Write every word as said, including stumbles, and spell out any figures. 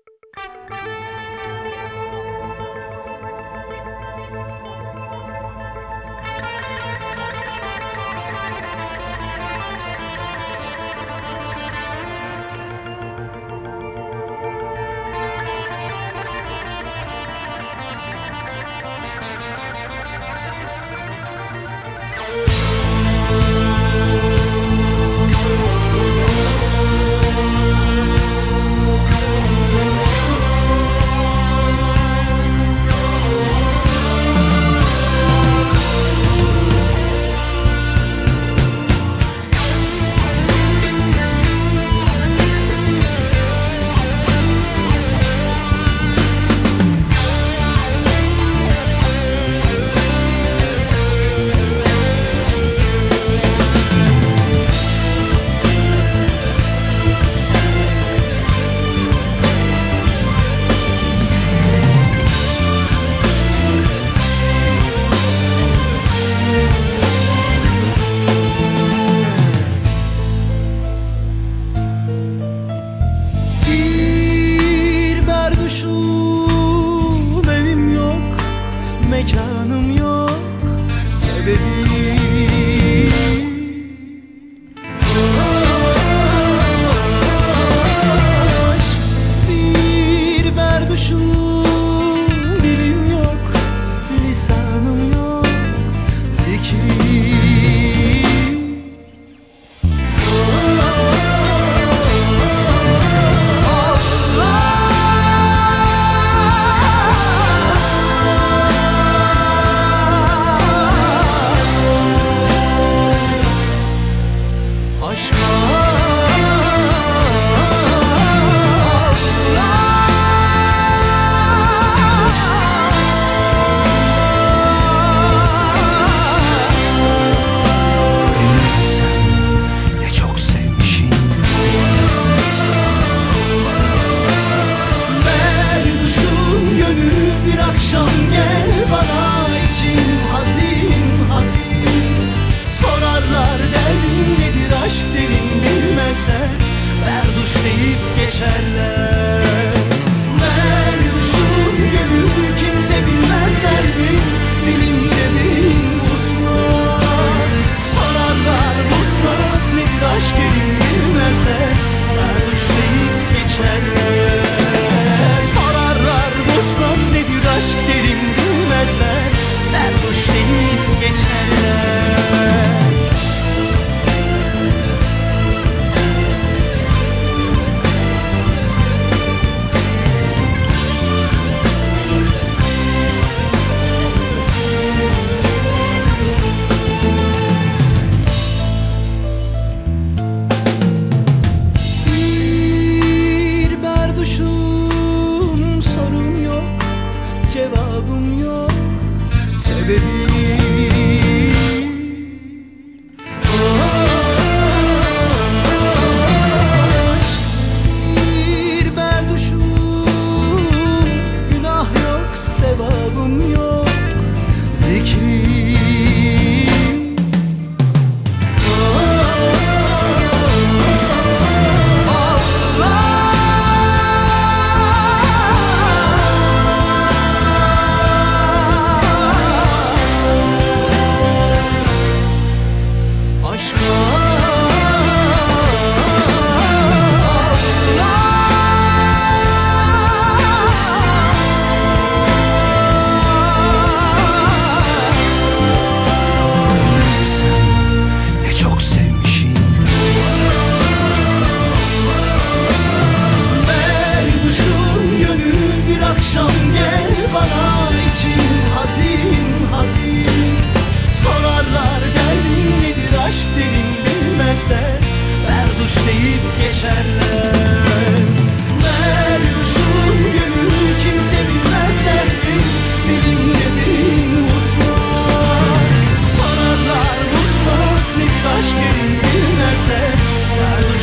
Mekanım yok, sebebim aşk. Bir berduşum, dilim yok, lisanım yok, zikrim. Berduş deyip geçerler. Berduşum gönül kimse bilmez derdim, dilimde bin vuslat. Sorarlar vuslat nedir aşk elin bilmezler. Berduş deyip geçerler. Sorarlar vuslat nedir aşk derim bilmezler. Berduş deyip geçerler. Sorun yok, cevabım yok, sebebim aşk. Bir berduşum, günah yok, sevabım yok, zikrim. Berduş deyip geçerler. Berduşum gönül kimse bilmez derdim, dilimde bin vuslat. Sorarlar vuslat nedir aşk elin bilmezler.